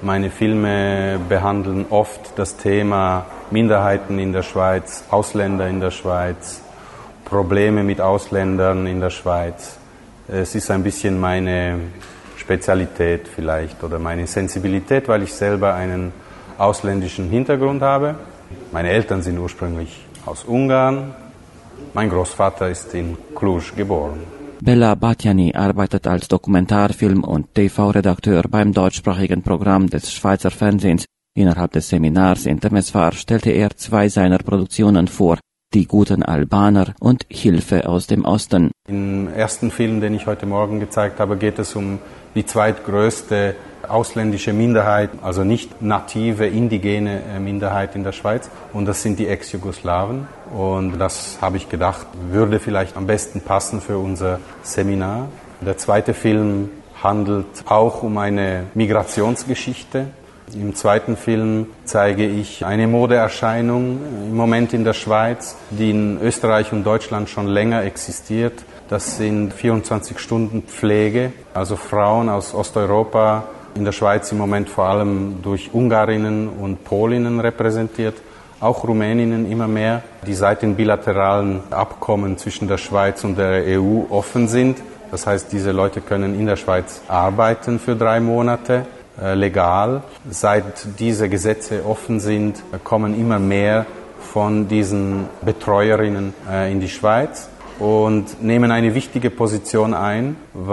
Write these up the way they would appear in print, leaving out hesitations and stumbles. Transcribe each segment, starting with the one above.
Meine Filme behandeln oft das Thema Minderheiten in der Schweiz, Ausländer in der Schweiz, Probleme mit Ausländern in der Schweiz. Es ist ein bisschen meine Spezialität vielleicht oder meine Sensibilität, weil ich selber einen ausländischen Hintergrund habe. Meine Eltern sind ursprünglich aus Ungarn. Mein Großvater ist in Cluj geboren. Bella Batjani arbeitet als Dokumentarfilm- und TV-Redakteur beim deutschsprachigen Programm des Schweizer Fernsehens. Innerhalb des Seminars in Temeswar stellte er 2 seiner Produktionen vor: Die guten Albaner und Hilfe aus dem Osten. Im ersten Film, den ich heute Morgen gezeigt habe, geht es um die zweitgrößte ausländische Minderheit, also nicht native, indigene Minderheit in der Schweiz. Und das sind die Ex-Jugoslawen. Und das habe ich gedacht, würde vielleicht am besten passen für unser Seminar. Der zweite Film handelt auch um eine Migrationsgeschichte. Im zweiten Film zeige ich eine Modeerscheinung im Moment in der Schweiz, die in Österreich und Deutschland schon länger existiert. Das sind 24-Stunden-Pflege, also Frauen aus Osteuropa, in der Schweiz im Moment vor allem durch Ungarinnen und Polinnen repräsentiert, auch Rumäninnen immer mehr, die seit den bilateralen Abkommen zwischen der Schweiz und der EU offen sind. Das heißt, diese Leute können in der Schweiz arbeiten für 3 Monate. Legal. Seit diese Gesetze offen sind, kommen immer mehr von diesen Betreuerinnen in die Schweiz und nehmen eine wichtige Position ein,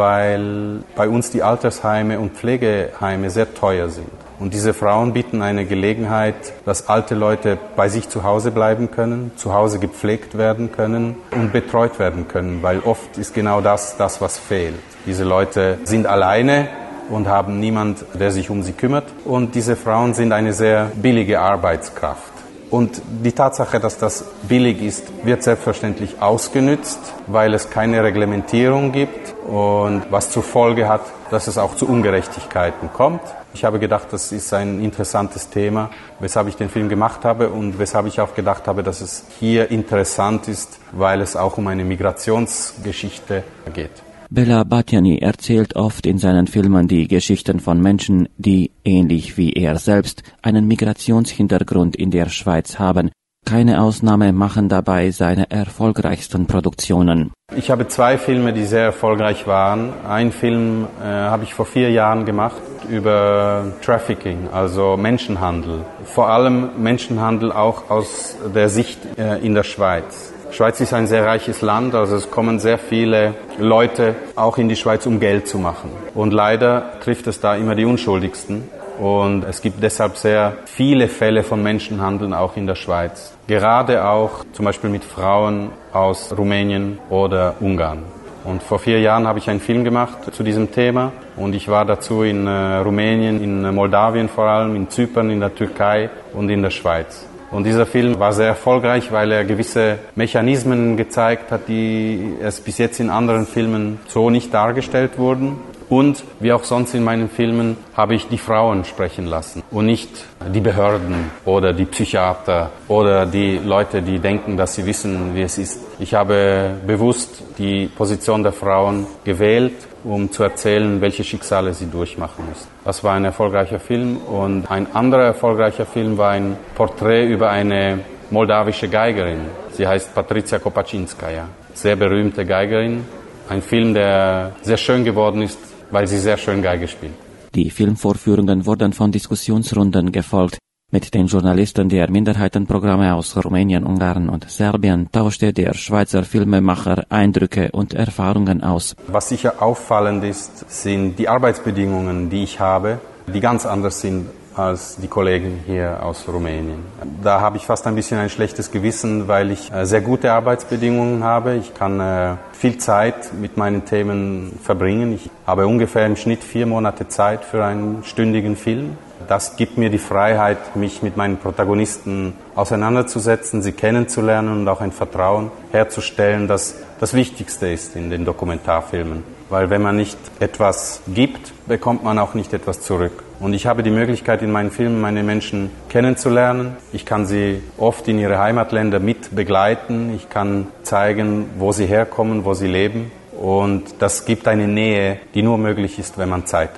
weil bei uns die Altersheime und Pflegeheime sehr teuer sind. Und diese Frauen bieten eine Gelegenheit, dass alte Leute bei sich zu Hause bleiben können, zu Hause gepflegt werden können und betreut werden können, weil oft ist genau das, was fehlt. Diese Leute sind alleine und haben niemand, der sich um sie kümmert. Und diese Frauen sind eine sehr billige Arbeitskraft. Und die Tatsache, dass das billig ist, wird selbstverständlich ausgenützt, weil es keine Reglementierung gibt und was zur Folge hat, dass es auch zu Ungerechtigkeiten kommt. Ich habe gedacht, das ist ein interessantes Thema, weshalb ich den Film gemacht habe und weshalb ich auch gedacht habe, dass es hier interessant ist, weil es auch um eine Migrationsgeschichte geht. Bella Batjani erzählt oft in seinen Filmen die Geschichten von Menschen, die, ähnlich wie er selbst, einen Migrationshintergrund in der Schweiz haben. Keine Ausnahme machen dabei seine erfolgreichsten Produktionen. Ich habe 2 Filme, die sehr erfolgreich waren. Einen Film habe ich vor 4 Jahren gemacht über Trafficking, also Menschenhandel. Vor allem Menschenhandel auch aus der Sicht in der Schweiz. Die Schweiz ist ein sehr reiches Land, also es kommen sehr viele Leute auch in die Schweiz, um Geld zu machen. Und leider trifft es da immer die Unschuldigsten. Und es gibt deshalb sehr viele Fälle von Menschenhandel auch in der Schweiz. Gerade auch zum Beispiel mit Frauen aus Rumänien oder Ungarn. Und vor 4 Jahren habe ich einen Film gemacht zu diesem Thema. Und ich war dazu in Rumänien, in Moldawien vor allem, in Zypern, in der Türkei und in der Schweiz. Und dieser Film war sehr erfolgreich, weil er gewisse Mechanismen gezeigt hat, die es bis jetzt in anderen Filmen so nicht dargestellt wurden. Und wie auch sonst in meinen Filmen habe ich die Frauen sprechen lassen und nicht die Behörden oder die Psychiater oder die Leute, die denken, dass sie wissen, wie es ist. Ich habe bewusst die Position der Frauen gewählt, um zu erzählen, welche Schicksale sie durchmachen müssen. Das war ein erfolgreicher Film und ein anderer erfolgreicher Film war ein Porträt über eine moldawische Geigerin. Sie heißt Patricia Kopaczynskaja, sehr berühmte Geigerin. Ein Film, der sehr schön geworden ist, weil sie sehr schön Geige spielt. Die Filmvorführungen wurden von Diskussionsrunden gefolgt. Mit den Journalisten der Minderheitenprogramme aus Rumänien, Ungarn und Serbien tauschte der Schweizer Filmemacher Eindrücke und Erfahrungen aus. Was sicher auffallend ist, sind die Arbeitsbedingungen, die ich habe, die ganz anders sind als die Kollegen hier aus Rumänien. Da habe ich fast ein bisschen ein schlechtes Gewissen, weil ich sehr gute Arbeitsbedingungen habe. Ich kann viel Zeit mit meinen Themen verbringen. Ich habe ungefähr im Schnitt 4 Monate Zeit für einen stündigen Film. Das gibt mir die Freiheit, mich mit meinen Protagonisten auseinanderzusetzen, sie kennenzulernen und auch ein Vertrauen herzustellen, das das Wichtigste ist in den Dokumentarfilmen. Weil wenn man nicht etwas gibt, bekommt man auch nicht etwas zurück. Und ich habe die Möglichkeit, in meinen Filmen meine Menschen kennenzulernen. Ich kann sie oft in ihre Heimatländer mit begleiten. Ich kann zeigen, wo sie herkommen, wo sie leben. Und das gibt eine Nähe, die nur möglich ist, wenn man Zeit hat.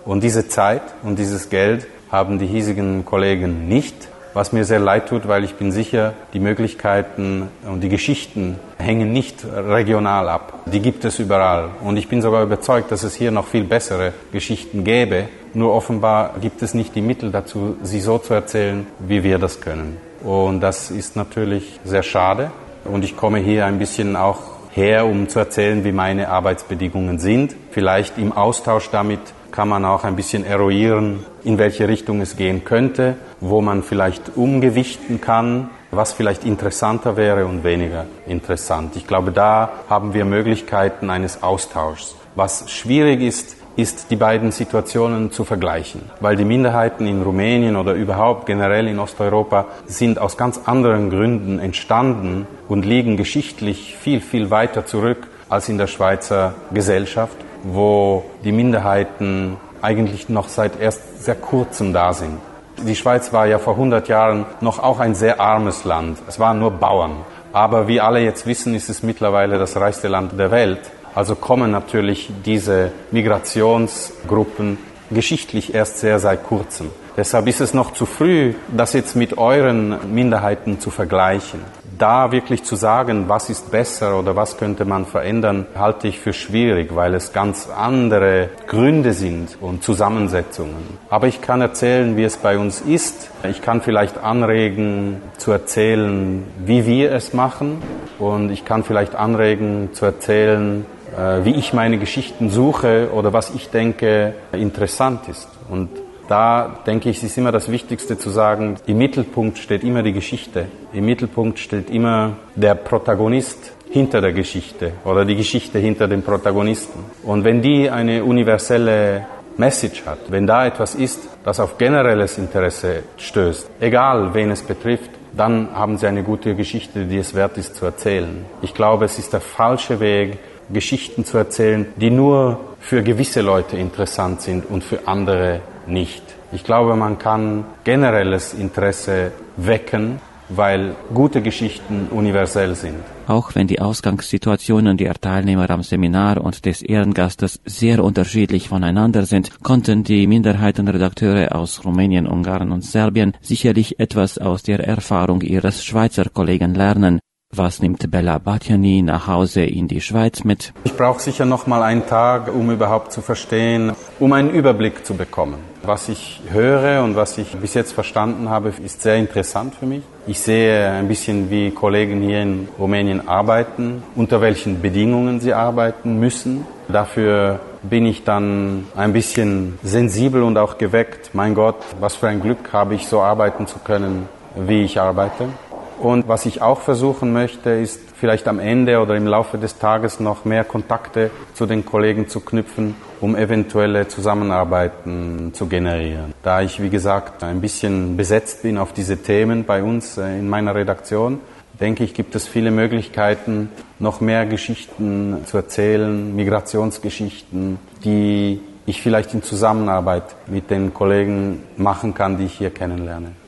Und diese Zeit und dieses Geld haben die hiesigen Kollegen nicht, was mir sehr leid tut, weil ich bin sicher, die Möglichkeiten und die Geschichten hängen nicht regional ab. Die gibt es überall. Und ich bin sogar überzeugt, dass es hier noch viel bessere Geschichten gäbe. Nur offenbar gibt es nicht die Mittel dazu, sie so zu erzählen, wie wir das können. Und das ist natürlich sehr schade. Und ich komme hier ein bisschen auch her, um zu erzählen, wie meine Arbeitsbedingungen sind. Vielleicht im Austausch damit kann man auch ein bisschen eruieren, in welche Richtung es gehen könnte, wo man vielleicht umgewichten kann, was vielleicht interessanter wäre und weniger interessant. Ich glaube, da haben wir Möglichkeiten eines Austauschs. Was schwierig ist, die beiden Situationen zu vergleichen, weil die Minderheiten in Rumänien oder überhaupt generell in Osteuropa sind aus ganz anderen Gründen entstanden und liegen geschichtlich viel, viel weiter zurück als in der Schweizer Gesellschaft, wo die Minderheiten eigentlich noch seit erst sehr kurzem da sind. Die Schweiz war ja vor 100 Jahren noch auch ein sehr armes Land. Es waren nur Bauern. Aber wie alle jetzt wissen, ist es mittlerweile das reichste Land der Welt. Also kommen natürlich diese Migrationsgruppen geschichtlich erst sehr seit kurzem. Deshalb ist es noch zu früh, das jetzt mit euren Minderheiten zu vergleichen. Da wirklich zu sagen, was ist besser oder was könnte man verändern, halte ich für schwierig, weil es ganz andere Gründe sind und Zusammensetzungen. Aber ich kann erzählen, wie es bei uns ist. Ich kann vielleicht anregen, zu erzählen, wie wir es machen. Und ich kann vielleicht anregen, zu erzählen, wie ich meine Geschichten suche oder was ich denke interessant ist. Und da denke ich, ist immer das Wichtigste zu sagen, im Mittelpunkt steht immer die Geschichte. Im Mittelpunkt steht immer der Protagonist hinter der Geschichte oder die Geschichte hinter dem Protagonisten. Und wenn die eine universelle Message hat, wenn da etwas ist, das auf generelles Interesse stößt, egal wen es betrifft, dann haben sie eine gute Geschichte, die es wert ist zu erzählen. Ich glaube, es ist der falsche Weg, Geschichten zu erzählen, die nur für gewisse Leute interessant sind und für andere nicht. Ich glaube, man kann generelles Interesse wecken, weil gute Geschichten universell sind. Auch wenn die Ausgangssituationen der Teilnehmer am Seminar und des Ehrengastes sehr unterschiedlich voneinander sind, konnten die Minderheitenredakteure aus Rumänien, Ungarn und Serbien sicherlich etwas aus der Erfahrung ihres Schweizer Kollegen lernen. Was nimmt Bella Batjani nach Hause in die Schweiz mit? Ich brauche sicher noch mal einen Tag, um überhaupt zu verstehen, um einen Überblick zu bekommen. Was ich höre und was ich bis jetzt verstanden habe, ist sehr interessant für mich. Ich sehe ein bisschen, wie Kollegen hier in Rumänien arbeiten, unter welchen Bedingungen sie arbeiten müssen. Dafür bin ich dann ein bisschen sensibel und auch geweckt. Mein Gott, was für ein Glück habe ich, so arbeiten zu können, wie ich arbeite. Und was ich auch versuchen möchte, ist vielleicht am Ende oder im Laufe des Tages noch mehr Kontakte zu den Kollegen zu knüpfen, um eventuelle Zusammenarbeiten zu generieren. Da ich, wie gesagt, ein bisschen besetzt bin auf diese Themen bei uns in meiner Redaktion, denke ich, gibt es viele Möglichkeiten, noch mehr Geschichten zu erzählen, Migrationsgeschichten, die ich vielleicht in Zusammenarbeit mit den Kollegen machen kann, die ich hier kennenlerne.